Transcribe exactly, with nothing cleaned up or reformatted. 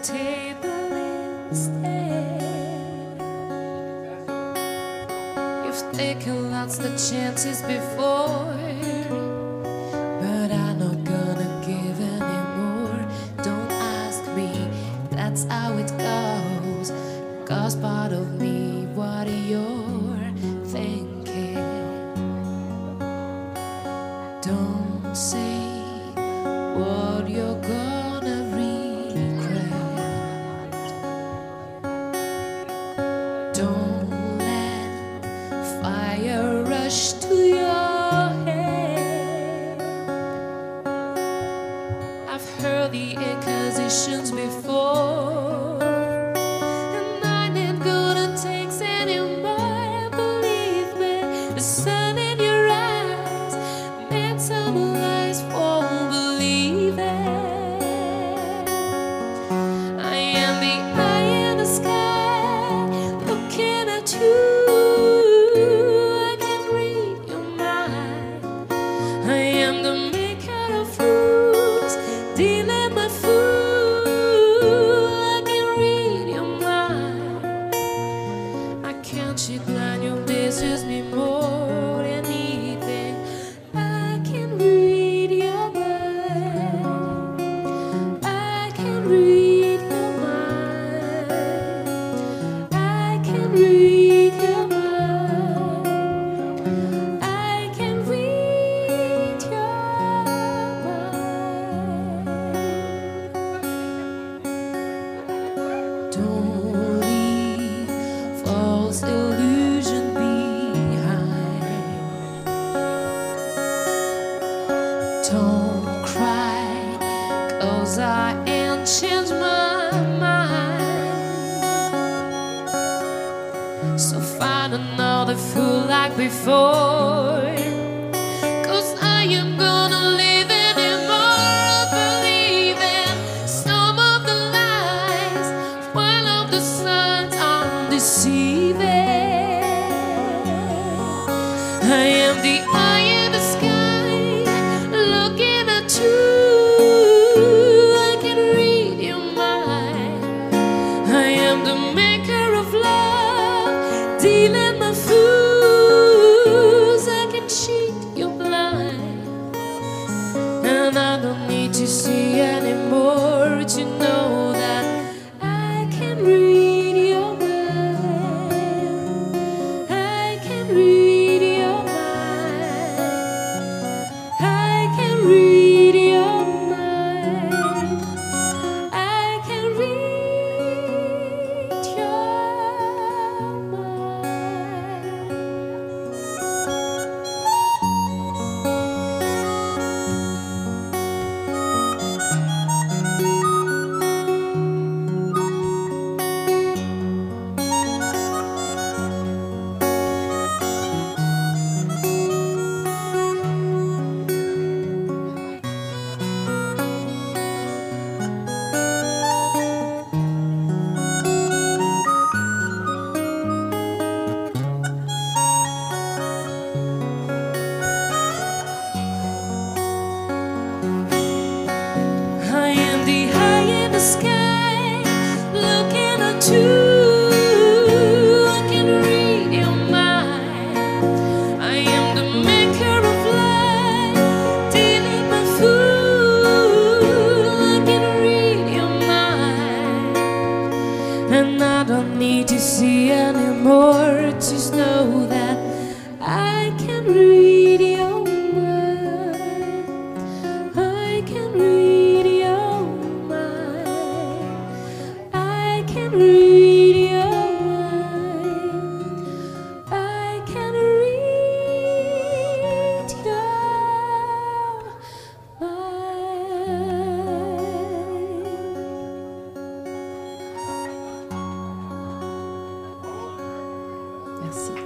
table instead. You've taken lots of chances before, but I'm not gonna give anymore. Don't ask me, that's how it goes. Cause part of me, what you're thinking. Don't say what you're gonna regret. Don't let fire rush to your head. I've heard the accusations before, and I ain't gonna take anymore. Believe me, the sun in your eyes meant some lies won't believe it. I am the eye in the sky looking at you. I can read your mind. I am the maker of rules, dealing my fool. I can read your mind. I can't you blind, your business me more than anything. I can read your mind. I can read your mind. I can read your mind. I can read your mind. Don't leave false illusion behind. Don't cry, cause I ain't changed my mind. So find another fool like before, cause I am gonna live anymore. Believe in some of the lies, while of the signs I'm deceiving. I am the eye in the sky looking at you. I can read your mind. I am the maker of love, dealing my fools. I can cheat your blind, and I don't need to see anymore to know that I can read your mind. I can read your mind. I can read your mind. I can read your I am the eye in the sky looking at you. I can read your mind. I am the maker of life, dealing my fool. I can read your mind, and I don't need to see anymore to know that I can read your mind. I can read your mind. I can read your mind. I can read your mind. Merci.